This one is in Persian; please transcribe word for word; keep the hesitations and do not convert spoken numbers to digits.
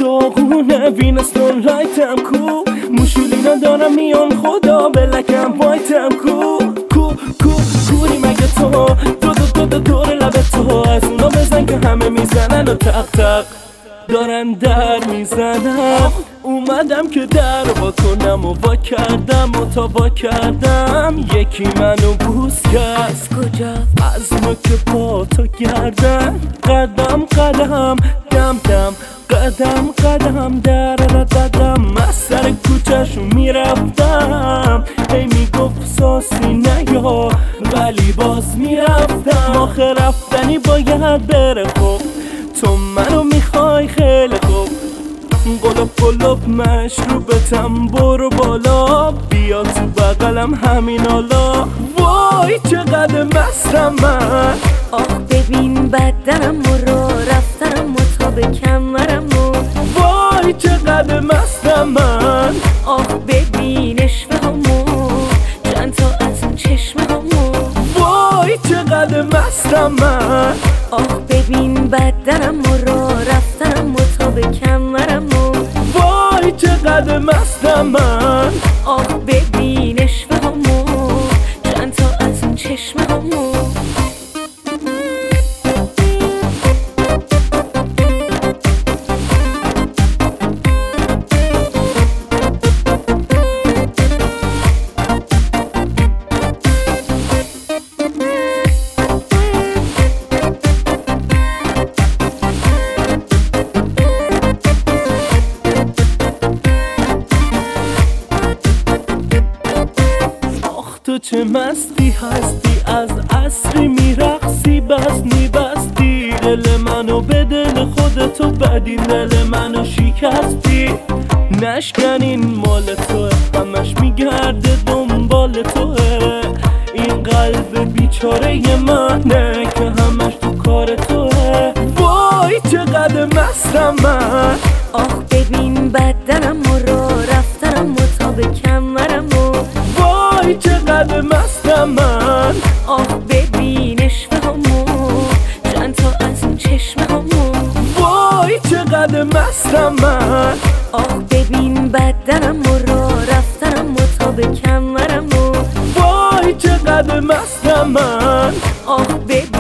داغونه وینستون رایتم کو موشولینا دارم میان خدا بلکم وایتم کو کو کو کوری مگه تو دو دو دو دو دور لب تو از اونا بزن که همه میزنن و تق تق دارن در میزنم اومدم که در وا کنم و وا کردم و تا وا کردم یکی منو بوس کرد از کجا؟ از نوک پا تا گردن قدم قدم دم دم قدم قدم در قدم از سر کوچه‌شو میرفتم هی میگفت ساسی نیا ولی باز میرفتم آخه رفتنی باید بره خب تو منو میخوای خیلی خوب قلوب قلوب مشروبتم برو بالا بیا تو بغلم همین حالا وای چقدر مستم من آخ ببین بدنم و را رفتنم و تا به کمرم و وای چقدر مستم من آخ ببین اشوه همو چند تا از اون چشمه همو وای چقدر مستم من آخ ببین بدنم و را رفتنم و تا به کمرم و وای چقدر مستم من آخ ببین اشوه همو چند تا از اون چشمه همو تو چه مستی هستی از عصری میرقصی بس میبستی دل منو به دل خودتو بدین دل منو شکستی نشکنین مال توه همش میگرده دنبال توه این قلب بیچاره منه که همش تو کار توه وای چقدر مستم من آخ ببین بدنم و را رفتنم و تا به کمرم و وای چقدر مستم من آخ ببین اشوه همو چند تا از اون چشمه همو وای چقدر مستم من آخ ببین بدنم و را رفتنم و تا به کمرم و وای چقدر مستم من آخ ببین